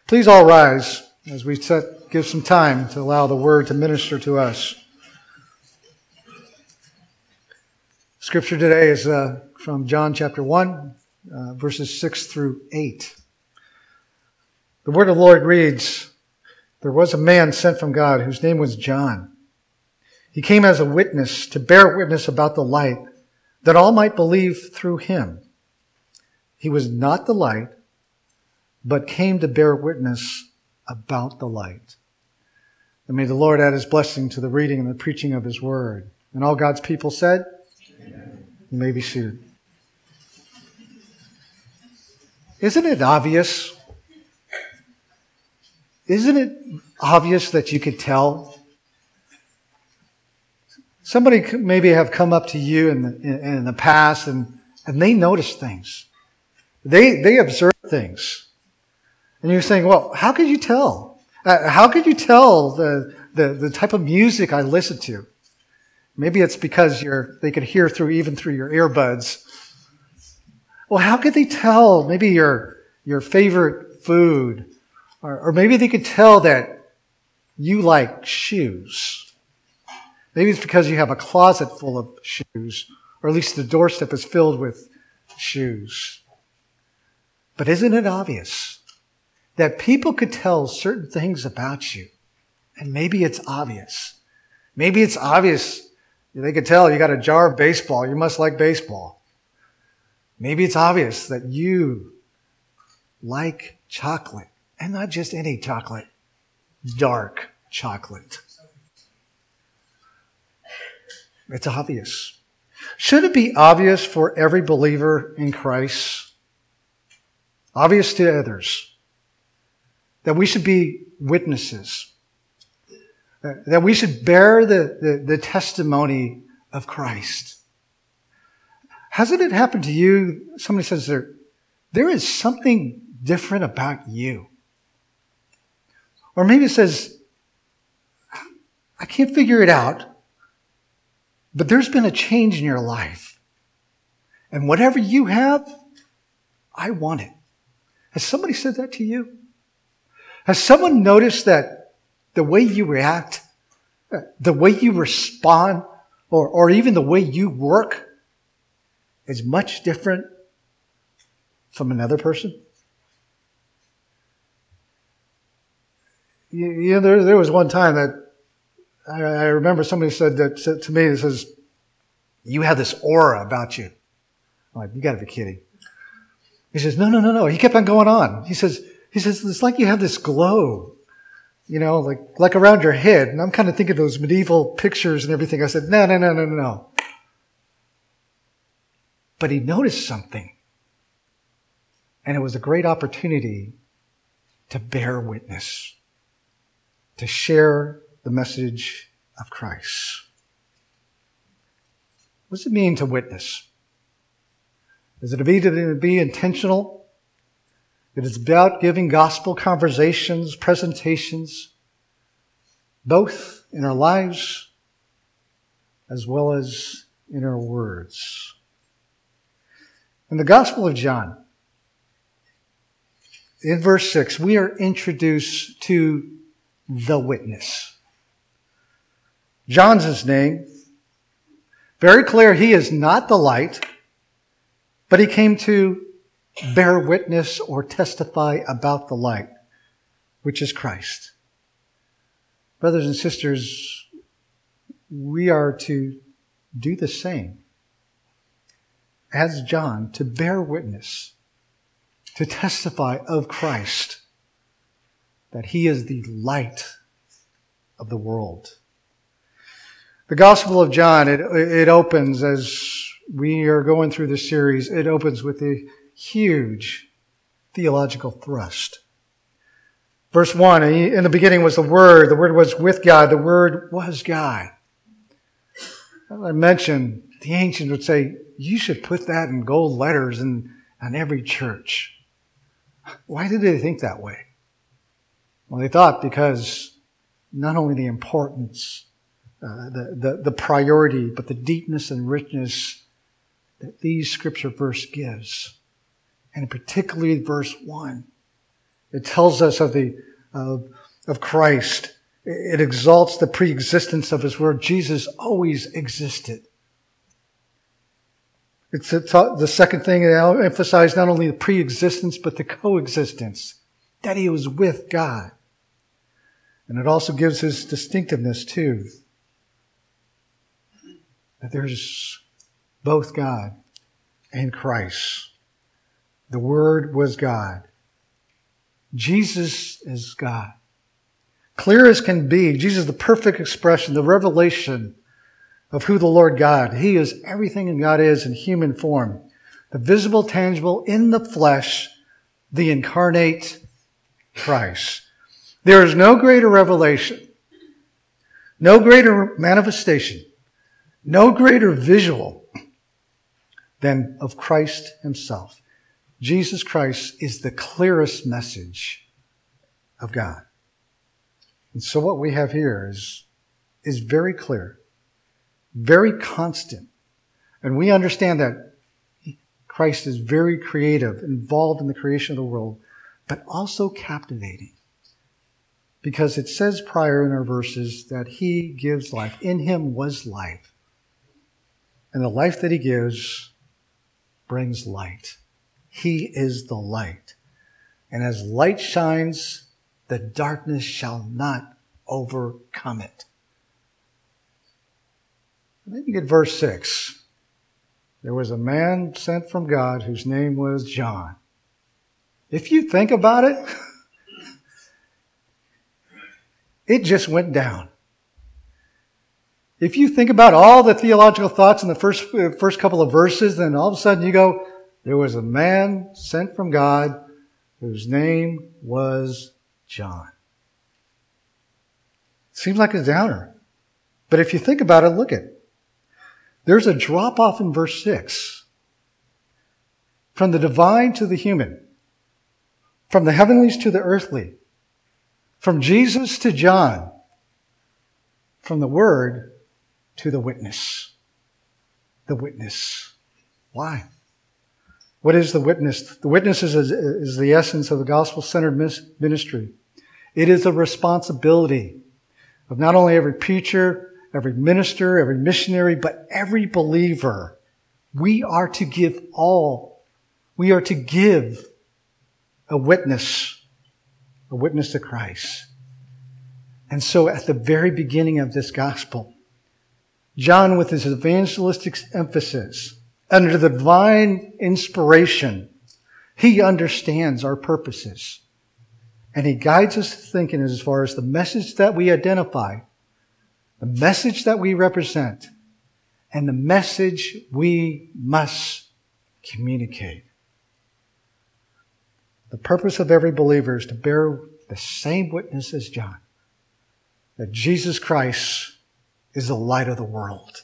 Please all rise as we give some time to allow the Word to minister to us. Scripture today is from John chapter 1, verses 6 through 8. The Word of the Lord reads, "There was a man sent from God whose name was John. He came as a witness to bear witness about the light, that all might believe through him. He was not the light, but came to bear witness about the light." And may the Lord add his blessing to the reading and the preaching of his word. And all God's people said, Amen. You may be seated. Isn't it obvious? Isn't it obvious that you could tell? Somebody could maybe have come up to you in the past and they noticed things. They observed things. And you're saying, well, how could you tell? How could you tell the type of music I listen to? Maybe it's because they could hear even through your earbuds. Well, how could they tell maybe your favorite food? Or maybe they could tell that you like shoes. Maybe it's because you have a closet full of shoes, or at least the doorstep is filled with shoes. But isn't it obvious that people could tell certain things about you? And maybe it's obvious. Maybe it's obvious. They could tell you got a jar of baseball. You must like baseball. Maybe it's obvious that you like chocolate. And not just any chocolate. Dark chocolate. It's obvious. Should it be obvious for every believer in Christ? Obvious to others. That we should be witnesses. That we should bear the testimony of Christ. Hasn't it happened to you? Somebody says there is something different about you. Or maybe it says, I can't figure it out, but there's been a change in your life. And whatever you have, I want it. Has somebody said that to you? Has someone noticed that the way you react, the way you respond, or even the way you work is much different from another person? You know, there was one time that I remember somebody said to me, it says, "You have this aura about you." I'm like, you got to be kidding. He says, no. He kept on going on. He says, it's like you have this glow, you know, like around your head. And I'm kind of thinking of those medieval pictures and everything. I said, no. But he noticed something. And it was a great opportunity to bear witness, to share the message of Christ. What does it mean to witness? Is it to be intentional? It is about giving gospel conversations, presentations, both in our lives as well as in our words. In the Gospel of John, in verse 6, we are introduced to the witness. John's his name. Very clear, he is not the light, but he came to bear witness or testify about the light, which is Christ. Brothers and sisters, we are to do the same as John, to bear witness, to testify of Christ, that he is the light of the world. The Gospel of John, it opens, as we are going through this series, it opens with a huge theological thrust. Verse 1, in the beginning was the Word was with God, the Word was God. As I mentioned, the ancients would say, you should put that in gold letters on every church. Why did they think that way? Well, they thought because not only the importance, the priority, but the deepness and richness that these scripture verse gives. And particularly verse 1. It tells us of Christ. It exalts the preexistence of His Word. Jesus always existed. It's the second thing that emphasized not only the preexistence, but the coexistence. That He was with God. And it also gives His distinctiveness too. That there's both God and Christ. The Word was God. Jesus is God. Clear as can be, Jesus is the perfect expression, the revelation of who the Lord God. He is everything God is in human form. The visible, tangible, in the flesh, the incarnate Christ. There is no greater revelation, no greater manifestation, no greater visual than of Christ Himself. Jesus Christ is the clearest message of God. And so what we have here is very clear, very constant. And we understand that Christ is very creative, involved in the creation of the world, but also captivating. Because it says prior in our verses that He gives life. In Him was life. And the life that He gives brings light. He is the light. And as light shines, the darkness shall not overcome it. And then you get verse 6. There was a man sent from God whose name was John. If you think about it, it just went down. If you think about all the theological thoughts in the first couple of verses, then all of a sudden you go, there was a man sent from God whose name was John. Seems like a downer. But if you think about it, look at it. There's a drop off in verse 6. From the divine to the human. From the heavenlies to the earthly. From Jesus to John. From the Word to the witness. The witness. Why? What is the witness? The witness is the essence of the gospel-centered ministry. It is a responsibility of not only every preacher, every minister, every missionary, but every believer. We are to give a witness to Christ. And so at the very beginning of this gospel, John, with his evangelistic emphasis, under the divine inspiration, he understands our purposes. And he guides us to thinking as far as the message that we identify, the message that we represent, and the message we must communicate. The purpose of every believer is to bear the same witness as John, that Jesus Christ is the light of the world.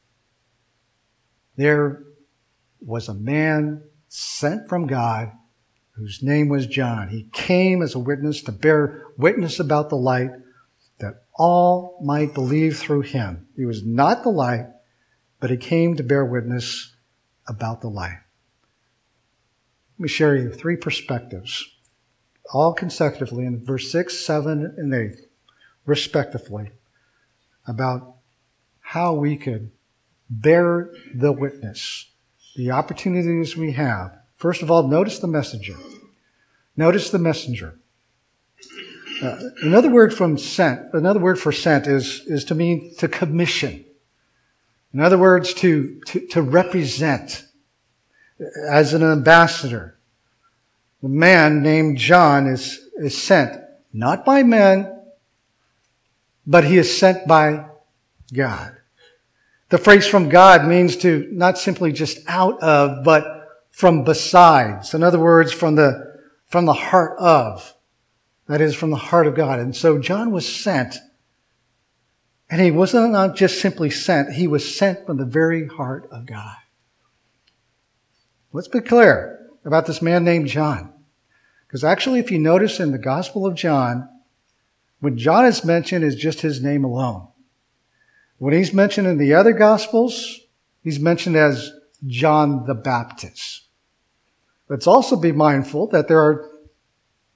There was a man sent from God whose name was John. He came as a witness to bear witness about the light that all might believe through him. He was not the light, but he came to bear witness about the light. Let me share you 3 perspectives, all consecutively in verse 6, 7, and 8, respectively, about how we could bear the witness, the opportunities we have. First of all, notice the messenger. Notice the messenger. Another word for sent is to mean to commission. In other words, to represent as an ambassador. The man named John is sent not by men, but he is sent by God. The phrase from God means to not simply just out of, but from besides. In other words, from the heart of. That is, from the heart of God. And so John was sent. And he wasn't not just simply sent. He was sent from the very heart of God. Let's be clear about this man named John. Because actually, if you notice in the Gospel of John, when John is mentioned, is just his name alone. When he's mentioned in the other Gospels, he's mentioned as John the Baptist. Let's also be mindful that there are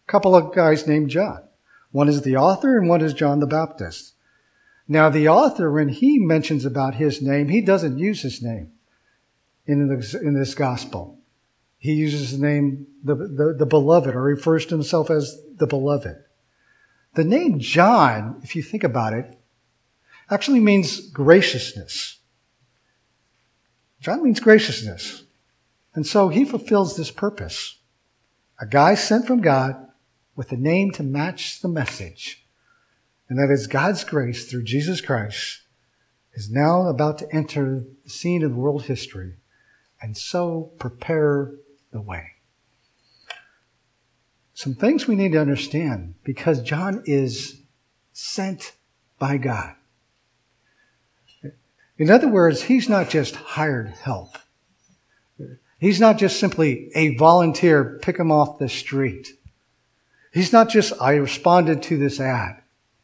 couple of guys named John. One is the author and one is John the Baptist. Now the author, when he mentions about his name, he doesn't use his name in this gospel. He uses the name the beloved, or refers to himself as the beloved. The name John, if you think about it, actually means graciousness. John means graciousness. And so he fulfills this purpose. A guy sent from God with a name to match the message. And that is God's grace through Jesus Christ is now about to enter the scene of world history and so prepare the way. Some things we need to understand because John is sent by God. In other words, he's not just hired help. He's not just simply a volunteer, pick him off the street. He's not just, I responded to this ad.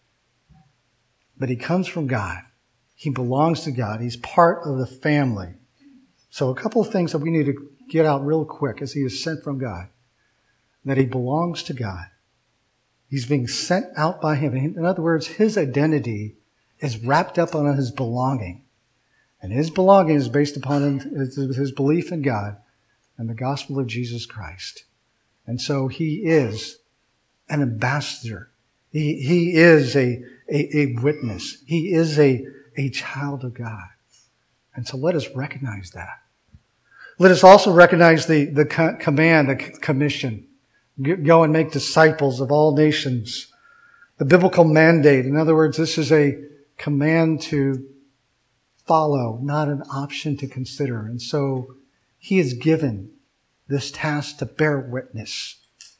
But he comes from God. He belongs to God. He's part of the family. So a couple of things that we need to get out real quick as he is sent from God. That he belongs to God. He's being sent out by him. In other words, his identity is wrapped up on his belonging. And his belonging is based upon his belief in God and the gospel of Jesus Christ. And so he is an ambassador. He is a witness. He is a child of God. And so let us recognize that. Let us also recognize the command, the commission. Go and make disciples of all nations. The biblical mandate. In other words, this is a command to follow, not an option to consider. And so he is given this task to bear witness.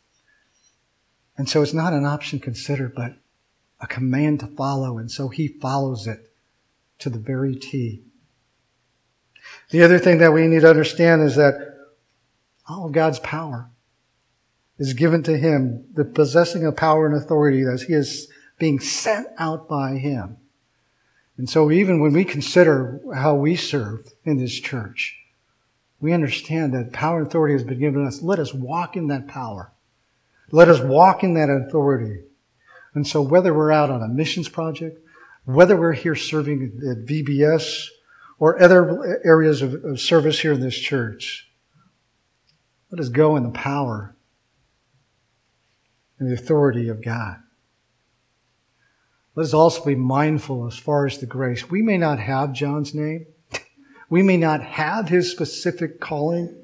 And so it's not an option considered, but a command to follow. And so he follows it to the very T. The other thing that we need to understand is that all of God's power is given to him, the possessing of power and authority as he is being sent out by him. And so even when we consider how we serve in this church, we understand that power and authority has been given us. Let us walk in that power. Let us walk in that authority. And so whether we're out on a missions project, whether we're here serving at VBS or other areas of service here in this church, let us go in the power and the authority of God. Let us also be mindful as far as the grace. We may not have John's name. We may not have his specific calling.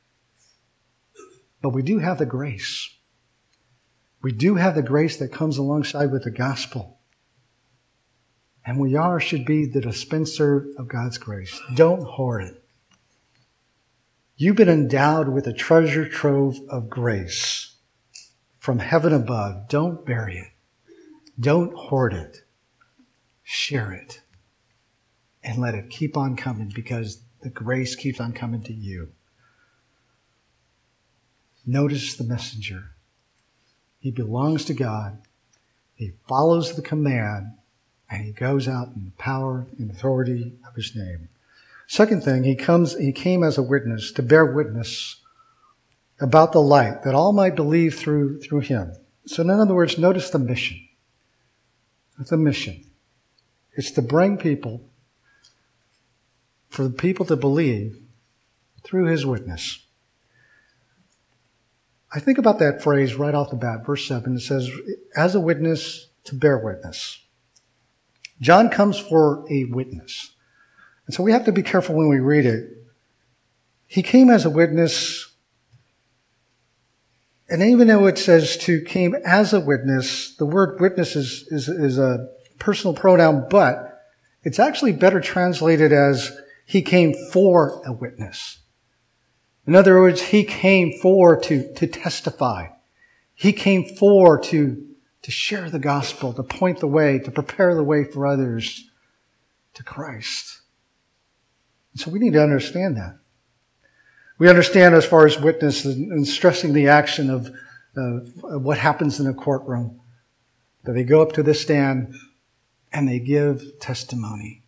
But we do have the grace. We do have the grace that comes alongside with the gospel. And we should be the dispenser of God's grace. Don't hoard it. You've been endowed with a treasure trove of grace from heaven above. Don't bury it. Don't hoard it. Share it. And let it keep on coming because the grace keeps on coming to you. Notice the messenger. He belongs to God. He follows the command. And he goes out in the power and authority of his name. Second thing, he came as a witness to bear witness about the light that all might believe through him. So in other words, notice the mission. The mission. It's to bring people, for the people to believe through his witness. I think about that phrase right off the bat, verse 7. It says, as a witness to bear witness. John comes for a witness. And so we have to be careful when we read it. He came as a witness. And even though it says came as a witness, the word witness is a personal pronoun, but it's actually better translated as he came for a witness. In other words, he came for to testify. He came for to share the gospel, to point the way, to prepare the way for others to Christ. And so we need to understand that. We understand as far as witness and stressing the action of what happens in a courtroom, that they go up to the stand and they give testimony.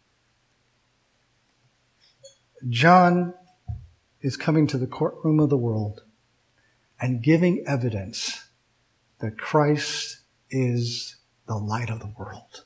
John is coming to the courtroom of the world and giving evidence that Christ is the light of the world.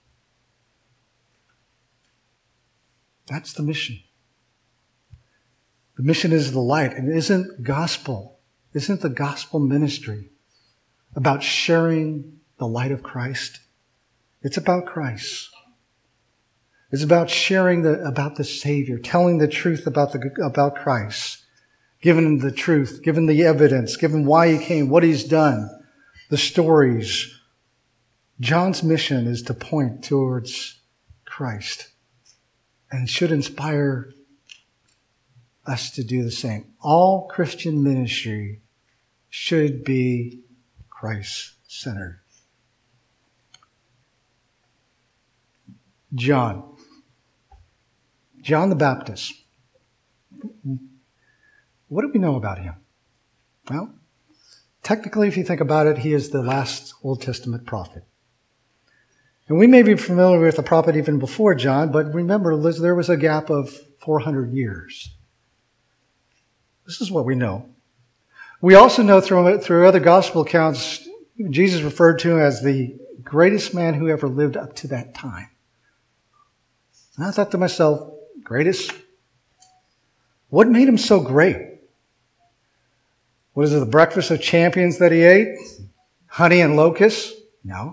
That's the mission. The mission is the light. And isn't the gospel ministry about sharing the light of Christ? It's about Christ. It's about sharing about the Savior, telling the truth about Christ, giving him the truth, giving the evidence, giving why he came, what he's done, the stories. John's mission is to point towards Christ, and it should inspire us to do the same. All Christian ministry should be Christ-centered. John the Baptist. What do we know about him? Well, technically, if you think about it, he is the last Old Testament prophet. And we may be familiar with the prophet even before John, but remember, there was a gap of 400 years. This is what we know. We also know through other gospel accounts, Jesus referred to him as the greatest man who ever lived up to that time. And I thought to myself, greatest? What made him so great? Was it the breakfast of champions that he ate? Honey and locusts? No.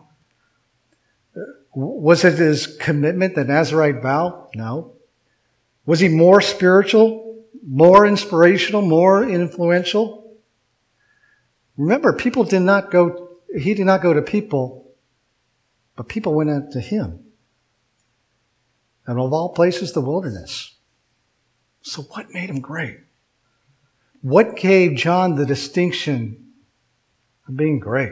Was it his commitment, the Nazirite vow? No. Was he more spiritual, more inspirational, more influential? Remember, he did not go to people, but people went out to him. And of all places, the wilderness. So what made him great? What gave John the distinction of being great?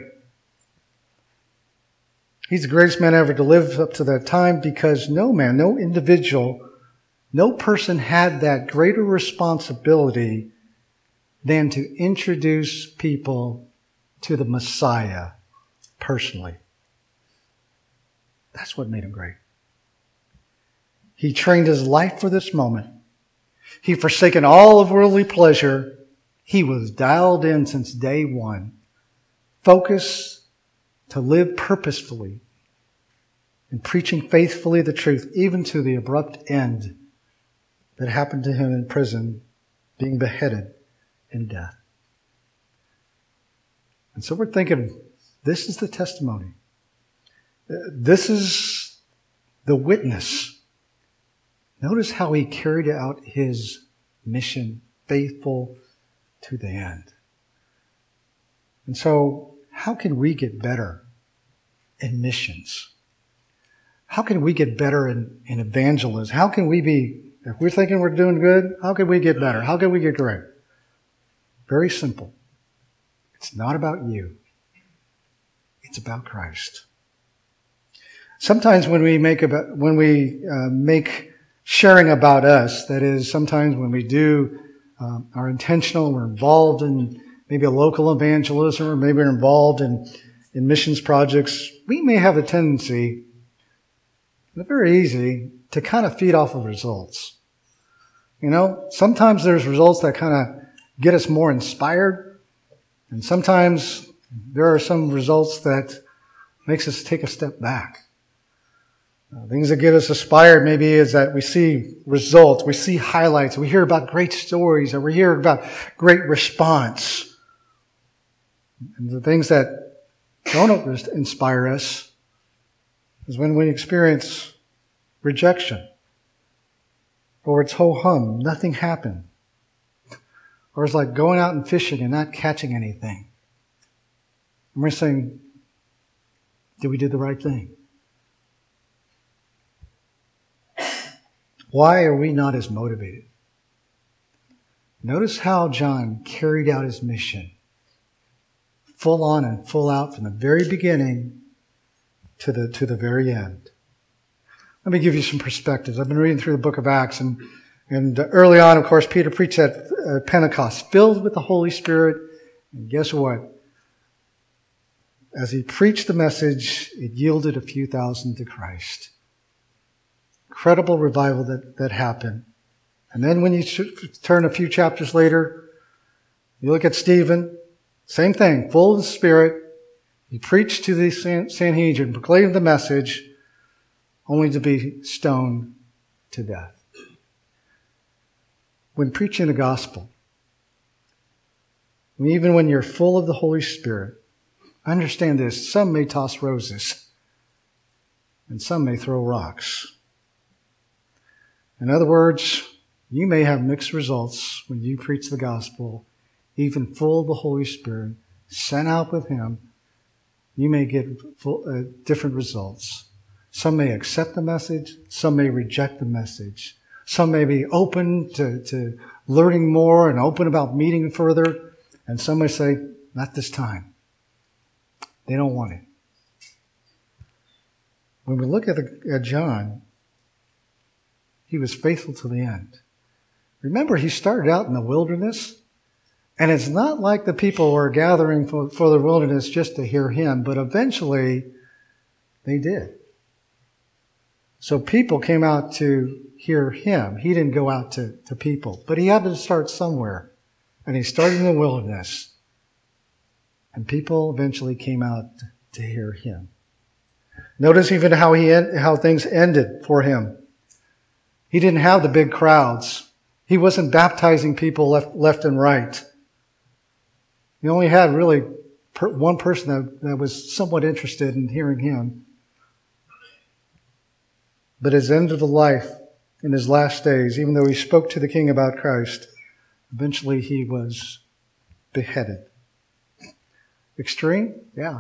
He's the greatest man ever to live up to that time because no man, no individual, no person had that greater responsibility than to introduce people to the Messiah personally. That's what made him great. He trained his life for this moment. He forsaken all of worldly pleasure. He was dialed in since day one. Focused to live purposefully and preaching faithfully the truth, even to the abrupt end that happened to him in prison, being beheaded in death. And so we're thinking, this is the testimony. This is the witness. Notice how he carried out his mission, faithful to the end. And so, how can we get better in missions? How can we get better in evangelism? How can we be, if we're thinking we're doing good, how can we get better? How can we get great? Very simple. It's not about you. It's about Christ. Sometimes when we make sharing about us, that is, sometimes when we are intentional, we're involved in maybe a local evangelism, or maybe we're involved in missions projects, we may have a tendency, and very easy, to kind of feed off of results. You know, sometimes there's results that kind of get us more inspired, and sometimes there are some results that makes us take a step back. Things that get us inspired maybe is that we see results, we see highlights, we hear about great stories, or we hear about great response. And the things that don't inspire us is when we experience rejection, or it's ho-hum, nothing happened. Or it's like going out and fishing and not catching anything. And we're saying, did we do the right thing? Why are we not as motivated? Notice how John carried out his mission. Full on and full out from the very beginning to the very end. Let me give you some perspectives. I've been reading through the book of Acts, and early on, of course, Peter preached at Pentecost, filled with the Holy Spirit. And guess what? As he preached the message, it yielded a few thousand to Christ. Incredible revival that happened. And then when you turn a few chapters later, you look at Stephen, same thing, full of the Spirit, He preached to the Sanhedrin, proclaimed the message, only to be stoned to death. When preaching the gospel, even when you're full of the Holy Spirit, understand this, some may toss roses and some may throw rocks. In other words, you may have mixed results when you preach the gospel, even full of the Holy Spirit, sent out with Him. You may get different results. Some may accept the message. Some may reject the message. Some may be open to learning more and open about meeting further. And some may say, not this time. They don't want it. When we look at John, he was faithful to the end. Remember, he started out in the wilderness. And it's not like the people were gathering for the wilderness just to hear him, but eventually they did. So people came out to hear him. He didn't go out to people, but he had to start somewhere. And he started in the wilderness. And people eventually came out to hear him. Notice even how things ended for him. He didn't have the big crowds. He wasn't baptizing people left and right. He only had really one person that was somewhat interested in hearing him. But his end of the life, in his last days, even though he spoke to the king about Christ, eventually he was beheaded. Extreme? Yeah.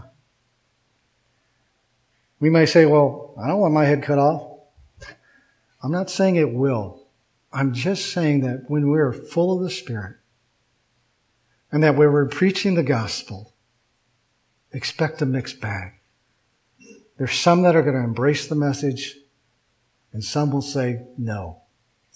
We may say, well, I don't want my head cut off. I'm not saying it will. I'm just saying that when we're full of the Spirit, and that when we're preaching the gospel, expect a mixed bag. There's some that are going to embrace the message, and some will say no.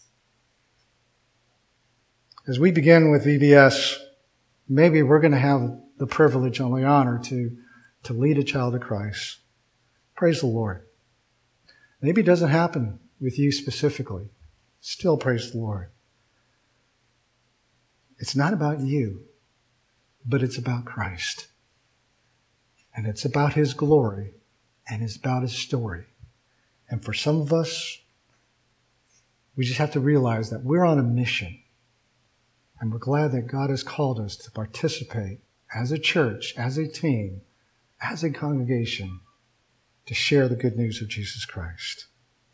As we begin with VBS, maybe we're going to have the privilege and the honor to lead a child to Christ. Praise the Lord. Maybe it doesn't happen with you specifically. Still praise the Lord. It's not about you. But it's about Christ. And it's about His glory. And it's about His story. And for some of us, we just have to realize that we're on a mission. And we're glad that God has called us to participate as a church, as a team, as a congregation, to share the good news of Jesus Christ.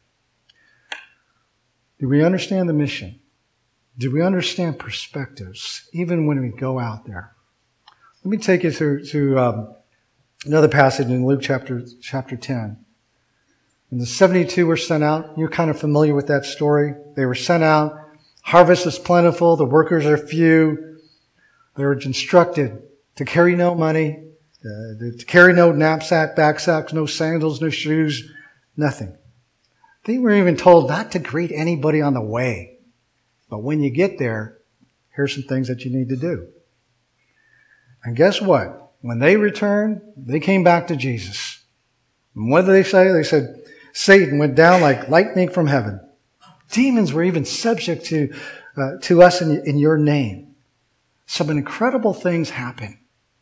Do we understand the mission? Do we understand perspectives, even when we go out there? Let me take you to another passage in Luke chapter 10. When the 72 were sent out, you're kind of familiar with that story. They were sent out. Harvest is plentiful. The workers are few. They were instructed to carry no money, to carry no knapsack, backsacks, no sandals, no shoes, nothing. They were even told not to greet anybody on the way. But when you get there, here's some things that you need to do. And guess what? When they returned, they came back to Jesus. And what did they say? They said, Satan went down like lightning from heaven. Demons were even subject to us in your name. Some incredible things happen.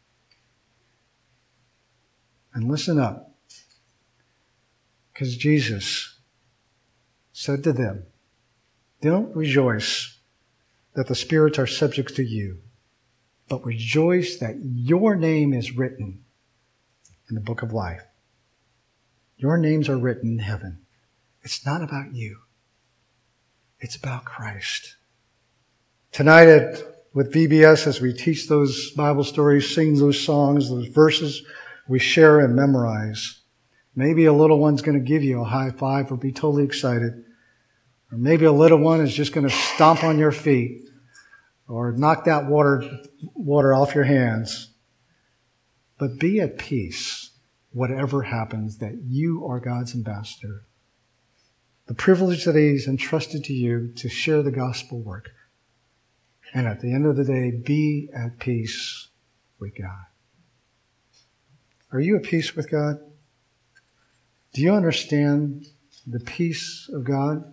And listen up. Because Jesus said to them, don't rejoice that the spirits are subject to you, but rejoice that your name is written in the book of life. Your names are written in heaven. It's not about you. It's about Christ. Tonight with VBS, as we teach those Bible stories, sing those songs, those verses we share and memorize, maybe a little one's going to give you a high five or be totally excited. Or maybe a little one is just going to stomp on your feet or knock that water off your hands. But be at peace, whatever happens, that you are God's ambassador. The privilege that He's entrusted to you to share the gospel work. And at the end of the day, be at peace with God. Are you at peace with God? Do you understand the peace of God?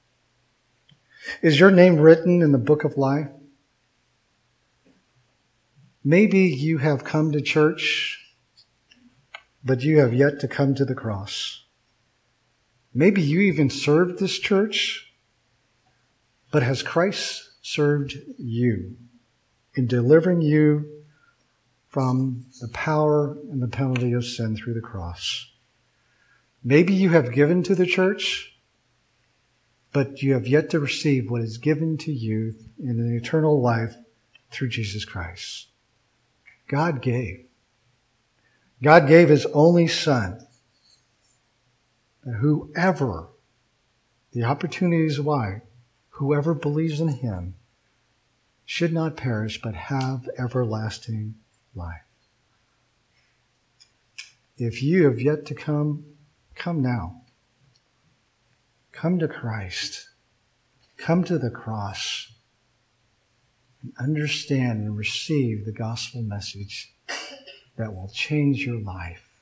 Is your name written in the book of life? Maybe you have come to church but you have yet to come to the cross. Maybe you even served this church, but has Christ served you in delivering you from the power and the penalty of sin through the cross? Maybe you have given to the church, but you have yet to receive what is given to you in an eternal life through Jesus Christ. God gave. God gave His only Son. And whoever, the opportunity is wide, whoever believes in Him should not perish but have everlasting life. If you have yet to come, come now. Come to Christ. Come to the cross. And understand and receive the gospel message that will change your life.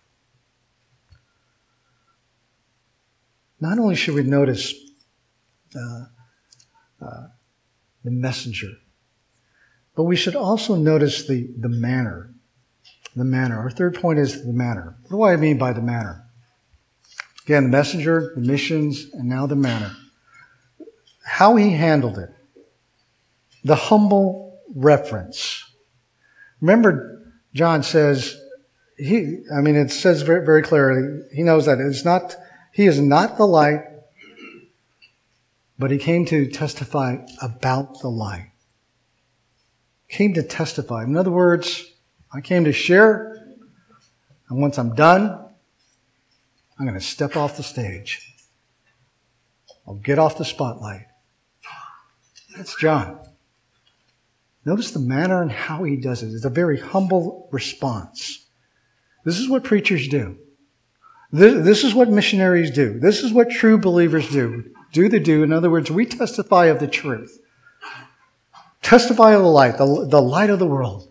Not only should we notice the messenger, but we should also notice the manner. The manner. Our third point is the manner. What do I mean by the manner? Again, the messenger, the missions, and now the manner. How he handled it. The humble reference. Remember, John says, it says very, very clearly, he knows that he is not the light, but he came to testify about the light. Came to testify. In other words, I came to share, and once I'm done, I'm going to step off the stage. I'll get off the spotlight. That's John. Notice the manner and how he does it. It's a very humble response. This is what preachers do. This is what missionaries do. This is what true believers do. In other words, we testify of the truth. Testify of the light, the light of the world.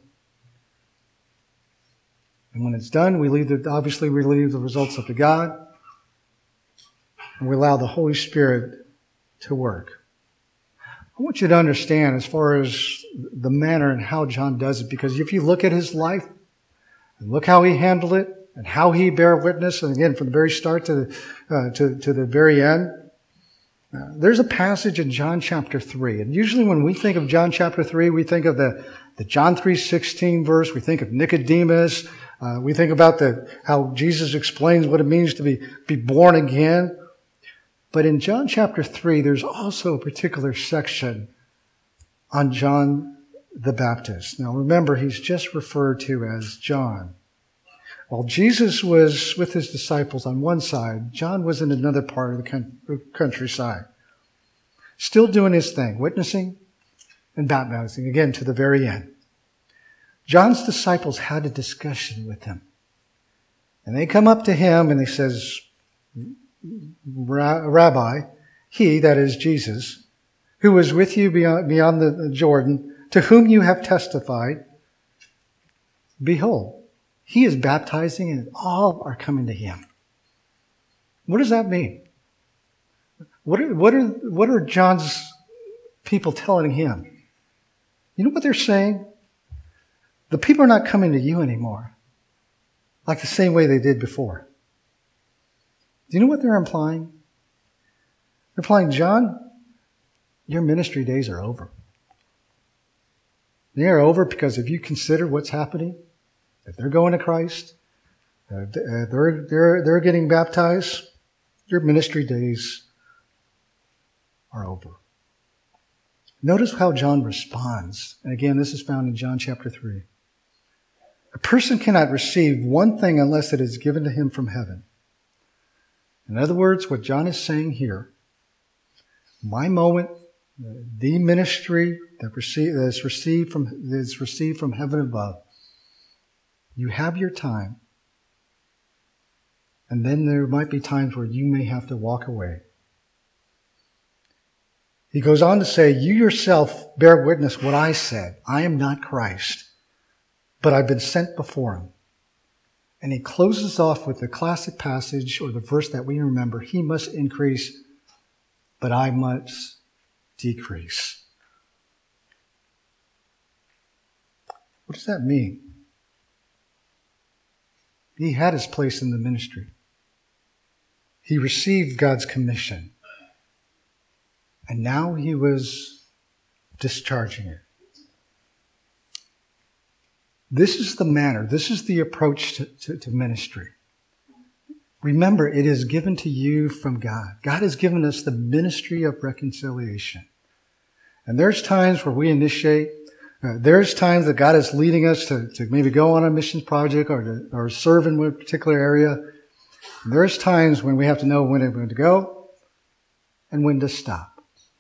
And when it's done, we leave the results up to God. And we allow the Holy Spirit to work. I want you to understand as far as the manner and how John does it, because if you look at his life and look how he handled it and how he bare witness, and again, from the very start to the very end, there's a passage in John chapter 3. And usually when we think of John chapter 3, we think of the John 3:16 verse. We think of Nicodemus. We think about how Jesus explains what it means to be born again. But in John chapter 3, there's also a particular section on John the Baptist. Now remember, he's just referred to as John. While Jesus was with his disciples on one side, John was in another part of the countryside. Still doing his thing, witnessing and baptizing, again to the very end. John's disciples had a discussion with him. And they come up to him and he says, Rabbi, he, that is Jesus, who was with you beyond the Jordan, to whom you have testified, behold, he is baptizing and all are coming to him. What does that mean? What are John's people telling him? You know what they're saying? The people are not coming to you anymore, like the same way they did before. Do you know what they're implying? They're implying, John, your ministry days are over. They are over because if you consider what's happening, if they're going to Christ, they're getting baptized, your ministry days are over. Notice how John responds. And again, this is found in John chapter 3. A person cannot receive one thing unless it is given to him from heaven. In other words, what John is saying here, my moment, the ministry that is received from heaven above, you have your time, and then there might be times where you may have to walk away. He goes on to say, you yourself bear witness what I said. I am not Christ, but I've been sent before him. And he closes off with the classic passage or the verse that we remember. He must increase, but I must decrease. What does that mean? He had his place in the ministry. He received God's commission. And now he was discharging it. This is the manner, this is the approach to ministry. Remember, it is given to you from God. God has given us the ministry of reconciliation. And there's times where we initiate. There's times that God is leading us to maybe go on a missions project or serve in one particular area. And there's times when we have to know when to go and when to stop.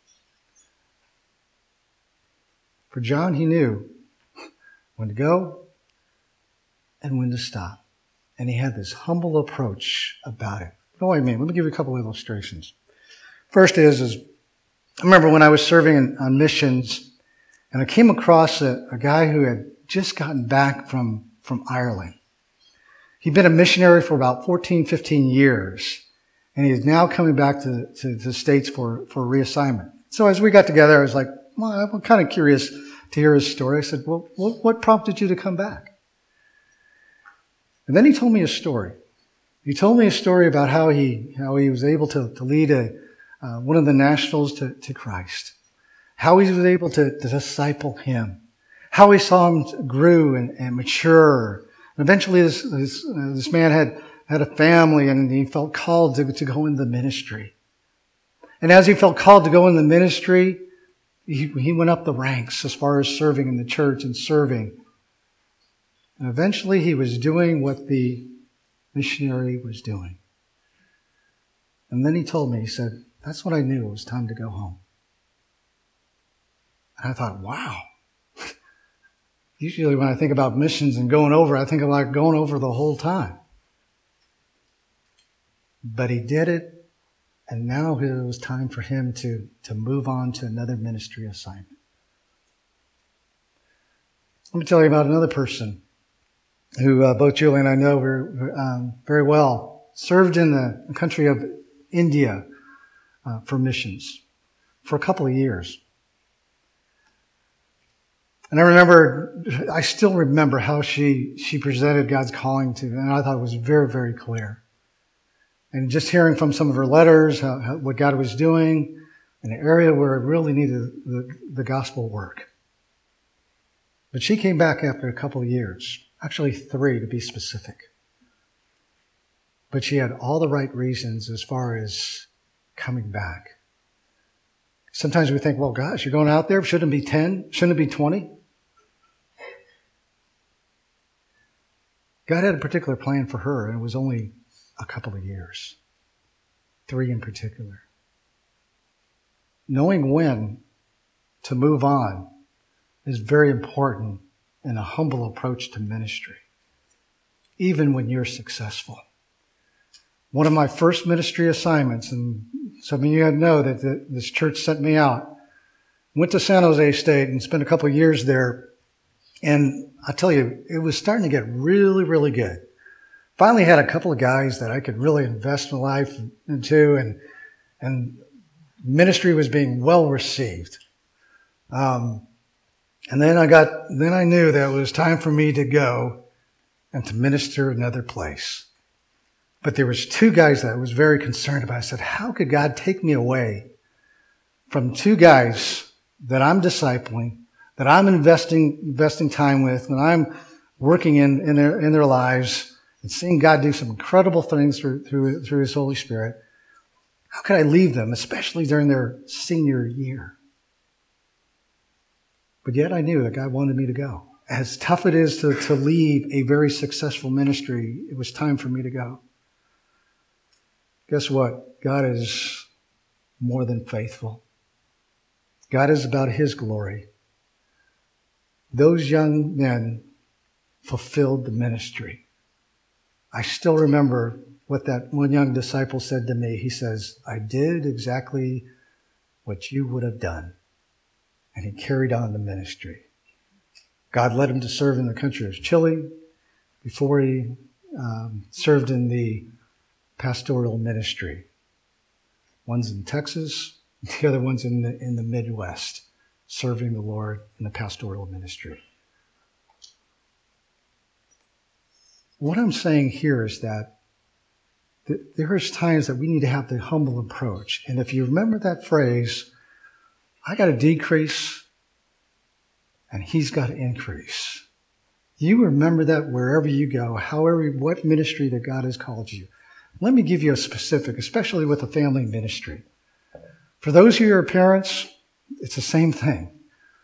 For John, he knew when to go and when to stop. And he had this humble approach about it. What do I mean? Let me give you a couple of illustrations. First is I remember when I was serving on missions, and I came across a guy who had just gotten back from Ireland. He'd been a missionary for about 14, 15 years, and he is now coming back to the States for reassignment. So as we got together, I was like, well, I'm kind of curious to hear his story. I said, well, what prompted you to come back? And then he told me a story. He told me a story about how he was able to lead one of the nationals to Christ. How he was able to disciple him. How he saw him grew and mature. And eventually this man had a family and he felt called to go into the ministry. And as he felt called to go in the ministry, he went up the ranks as far as serving in the church and serving. And eventually he was doing what the missionary was doing. And then he told me, he said, that's when I knew it was time to go home. And I thought, wow. Usually when I think about missions and going over, I think about going over the whole time. But he did it, and now it was time for him to move on to another ministry assignment. Let me tell you about another person who both Julie and I know very well. Served in the country of India for missions for a couple of years. And I still remember how she presented God's calling to, and I thought it was very, very clear. And just hearing from some of her letters, what God was doing, in an area where it really needed the gospel work. But she came back after a couple of years, actually 3 to be specific. But she had all the right reasons as far as coming back. Sometimes we think, well, gosh, you're going out there, shouldn't it be 10? Shouldn't it be 20? God had a particular plan for her, and it was only a couple of years. 3 in particular. Knowing when to move on is very important in a humble approach to ministry, even when you're successful. One of my first ministry assignments, and some of you know that this church sent me out, went to San Jose State and spent a couple of years there. And I tell you, it was starting to get really, really good. Finally had a couple of guys that I could really invest my life into, and ministry was being well received. And then I knew that it was time for me to go and to minister another place. But there was 2 guys that I was very concerned about. I said, how could God take me away from 2 guys that I'm discipling, that I'm investing time with, when I'm working in their lives and seeing God do some incredible things through His Holy Spirit? How could I leave them, especially during their senior year? But yet I knew that God wanted me to go. As tough it is to leave a very successful ministry, it was time for me to go. Guess what? God is more than faithful. God is about His glory. Those young men fulfilled the ministry. I still remember what that one young disciple said to me. He says, I did exactly what you would have done. And he carried on the ministry. God led him to serve in the country of Chile before he served in the pastoral ministry. One's in Texas, the other one's in the Midwest, serving the Lord in the pastoral ministry. What I'm saying here is that there is times that we need to have the humble approach. And if you remember that phrase, I got to decrease and he's got to increase. You remember that wherever you go, what ministry that God has called you. Let me give you a specific, especially with a family ministry. For those of you who are parents, it's the same thing.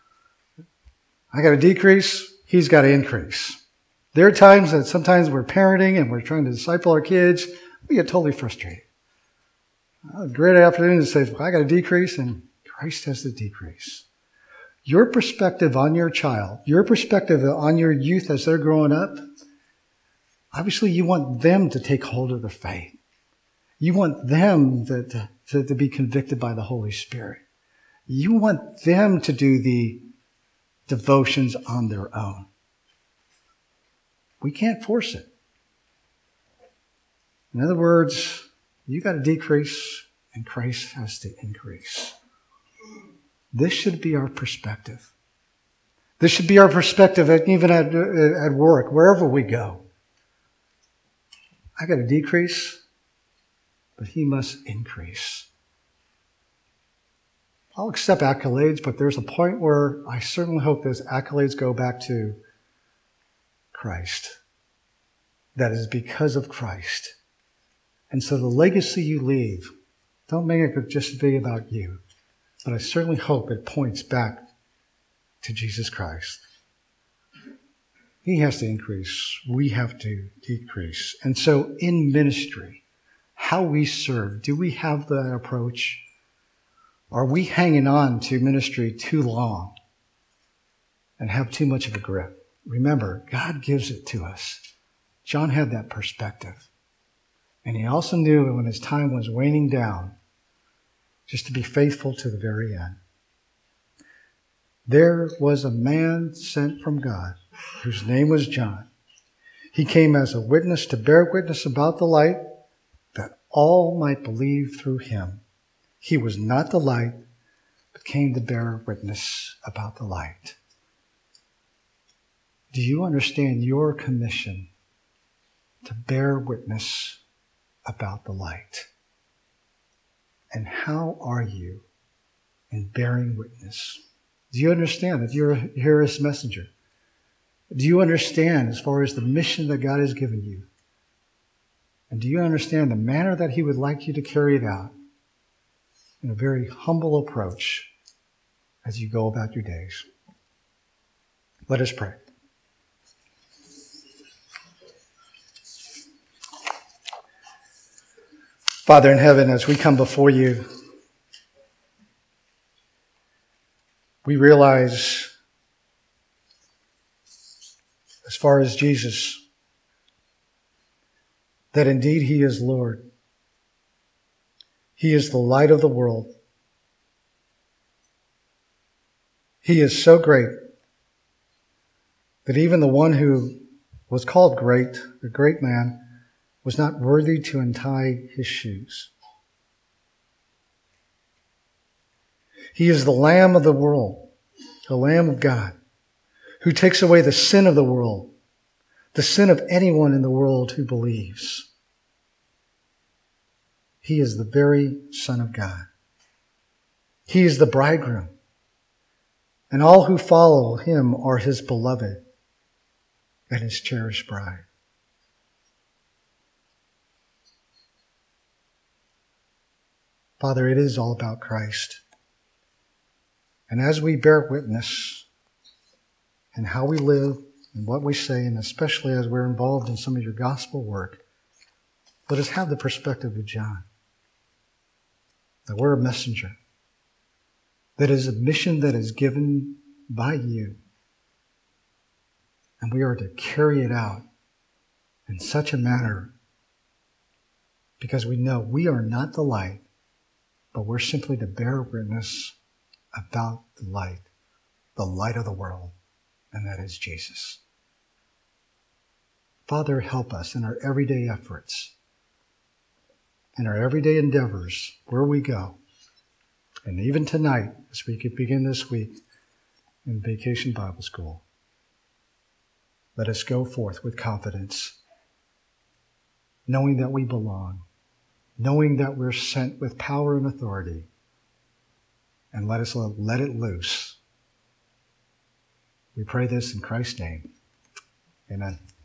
I got to decrease, he's got to increase. There are times that sometimes we're parenting and we're trying to disciple our kids, we get totally frustrated. A great afternoon to say, I got to decrease and Christ has to decrease. Your perspective on your child, your perspective on your youth as they're growing up, obviously you want them to take hold of the faith. You want them to be convicted by the Holy Spirit. You want them to do the devotions on their own. We can't force it. In other words, you got to decrease and Christ has to increase. This should be our perspective. This should be our perspective even at work, wherever we go. I got to decrease, but he must increase. I'll accept accolades, but there's a point where I certainly hope those accolades go back to Christ. That is because of Christ. And so the legacy you leave, don't make it just be about you. But I certainly hope it points back to Jesus Christ. He has to increase. We have to decrease. And so in ministry, how we serve, do we have that approach? Are we hanging on to ministry too long and have too much of a grip? Remember, God gives it to us. John had that perspective. And he also knew when his time was waning down, just to be faithful to the very end. There was a man sent from God whose name was John. He came as a witness to bear witness about the light that all might believe through him. He was not the light, but came to bear witness about the light. Do you understand your commission to bear witness about the light? And how are you in bearing witness? Do you understand that you're here as messenger? Do you understand as far as the mission that God has given you? And do you understand the manner that he would like you to carry it out in a very humble approach as you go about your days? Let us pray. Father in heaven, as we come before you, we realize, as far as Jesus, that indeed he is Lord. He is the light of the world. He is so great that even the one who was called great, the great man, was not worthy to untie his shoes. He is the Lamb of the world, the Lamb of God, who takes away the sin of the world, the sin of anyone in the world who believes. He is the very Son of God. He is the bridegroom, and all who follow him are his beloved and his cherished bride. Father, it is all about Christ. And as we bear witness in how we live and what we say, and especially as we're involved in some of your gospel work, let us have the perspective of John. That we're a messenger. That is a mission that is given by you. And we are to carry it out in such a manner because we know we are not the light, but we're simply to bear witness about the light of the world, and that is Jesus. Father, help us in our everyday efforts, in our everyday endeavors, where we go. And even tonight, as we could begin this week in Vacation Bible School, let us go forth with confidence knowing that we belong, knowing that we're sent with power and authority, and let us let it loose. We pray this in Christ's name. Amen.